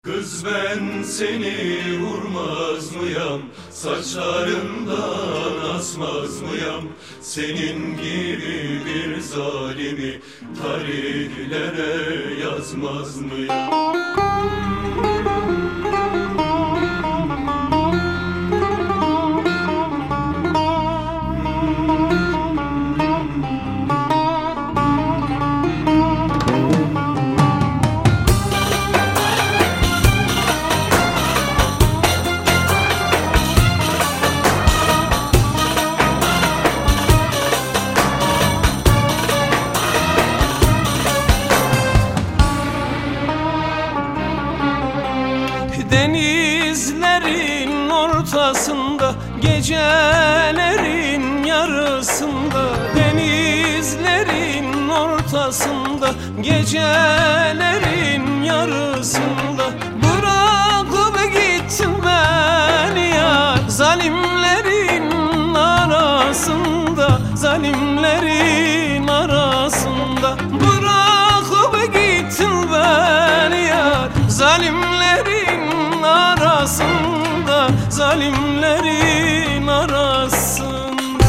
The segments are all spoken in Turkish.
Kız ben seni vurmaz mıyam, saçlarından asmaz mıyam? Senin gibi bir zalimi tarihlere yazmaz mıyam? Denizlerin ortasında, gecelerin yarısında. Denizlerin ortasında, gecelerin yarısında. Bırakıp gittin beni ya, zalimlerin arasında, zalimlerin arasında. Bırakıp gittin beni ya, zalimlerin arasında, zalimlerin arasında.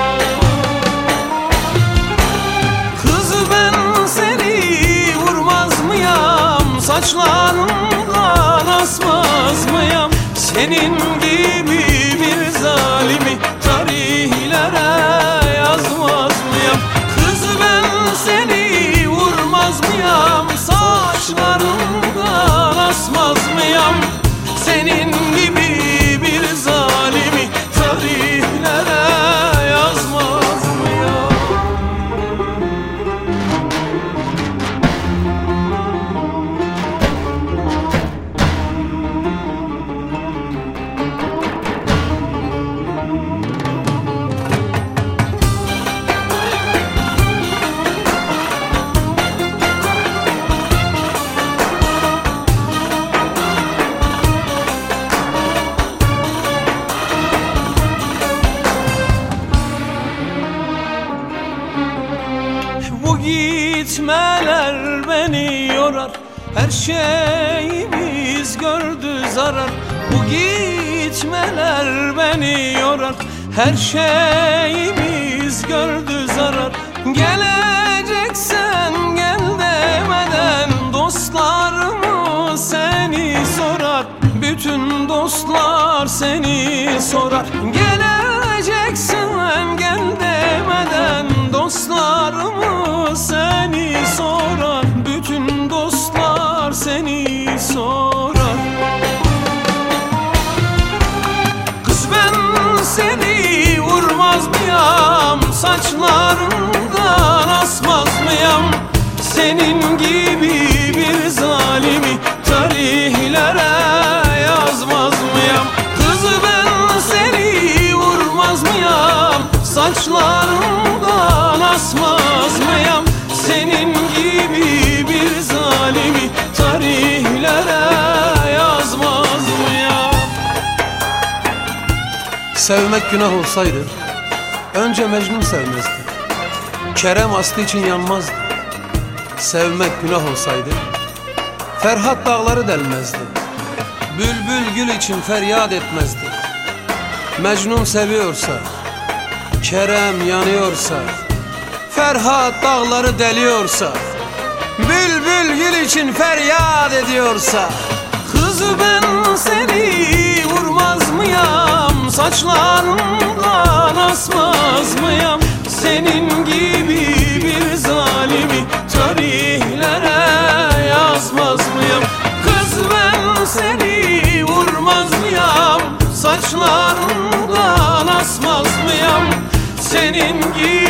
Kız ben seni vurmaz mıyam, saçlarından asmaz mıyam? Senin gibi bir zalimi tarihlere yazmaz mıyam? Kız ben seni vurmaz mıyam, saçlarından asmaz mıyam? Senin gibi bir zalimi tarihlere yazmaz mıyam? Bu gitmeler beni yorar, her şeyimiz gördü zarar. Bu gitmeler beni yorar, her şeyimiz gördü zarar. Geleceksen gel demeden dostlarımı seni sorar. Bütün dostlar seni sorar. Geleceksen gel demeden dostlarımı seni sorar. Bütün dostlar seni sorar. Kız ben seni vurmaz mıyam, saçlarından asmaz mıyam? Senin gibi bir zalimi tarihlere yazmaz mıyam? Kız ben seni vurmaz mıyam, saçlarından asmaz mıyam? Senin gibi bir zalimi tarihlere yazmaz mıyam? Sevmek günah olsaydı önce Mecnun sevmezdi, Kerem Aslı için yanmazdı. Sevmek günah olsaydı Ferhat dağları delmezdi, Bülbül gül için feryat etmezdi. Mecnun seviyorsa, Kerem yanıyorsa, Ferhat dağları deliyorsa, Bülbül gül için feryat ediyorsa. Kız ben seni vurmaz mıyam, saçlarından asmaz mıyam? Senin gibi bir zalimi tarihlere yazmaz mıyam? Kız ben seni vurmaz mıyam, saçlarından asmaz mıyam? Senin gibi